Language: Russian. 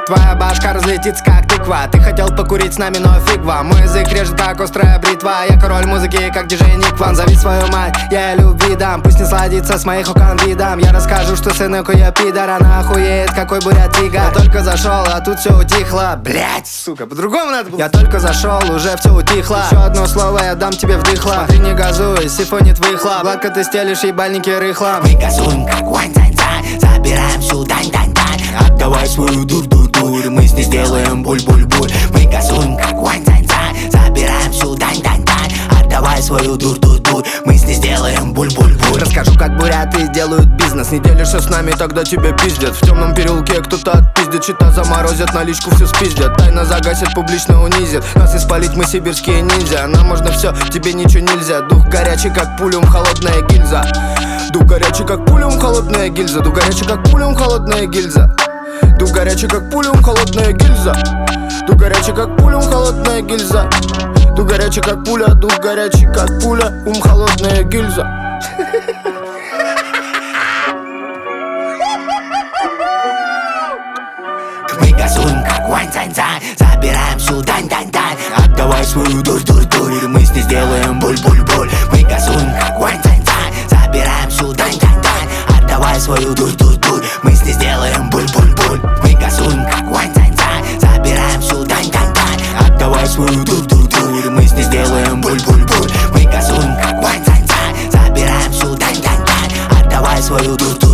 Твоя башка разлетится как тыква. Ты хотел покурить с нами, но фиг вам. Мой язык режет как острая бритва. Я король музыки, как диджей Ник Ван. Зови свою мать, я ей любви дам. Пусть не сладится с моих окон видом. Я расскажу, что сынок ее пидор. Она охуеет, какой бурят вига. Я только зашел, а тут все утихло. Блять, сука, по-другому надо было. Я только зашел, уже все утихло. Еще одно слово я дам тебе вдыхло. Смотри, не газуй, сифонит выхлоп. Гладко ты стелишь ебальники рыхлом. Мы газуем как вань-тань-тань, забираем всю дань-дань-дань. Отдавай свою дур-дур-дур, мы с ней сделаем буль-буль-буль. Мы газуем как вань-тань-тань, забираем всю дань-дань-дань. Отдавай свою дур-дур-дур, мы с ней сделаем буль-буль-буль. Расскажу, как буряты делают бизнес. Не делишься с нами, тогда тебя пиздят. В темном переулке кто-то отпиздит, счета заморозят, наличку все спиздят. Тайно загасят, публично унизят. Нас испалить мы сибирские ниндзя. Нам можно все, тебе ничего нельзя. Дух горячий, как пулюм, холодная гильза. Дух горячий, как пулюм, холодная гильза. Дух горячий, как пулюм, холодная гильза. Дух горячий, как пулюм, холодная гильза. Дух горячий, как пулюм, холодная гильза. Дух горячий, как пуля, дух горячий, как пуля, холодная гильза. Мы газуем как вань-тань-тань, забираем всю дань-дань-дань. Отдавай свою дур-дур-дур, мы с ней сделаем буль-буль-буль. Мы газуем как вань-тань-тань, забираем всю дань-дань-дань. Отдавай свою дур-дур-дур, мы с ней сделаем буль-буль-буль. Мы газуем как вань-тань-тань, забираем всю дань-дань-дань. Отдавай свою дур-дур-дур, мы с ней сделаем буль-буль-буль. Мы газуем как вань-тань-тань, забираем всю дань-дань-дань. Отдавай свою дур-дур-дур.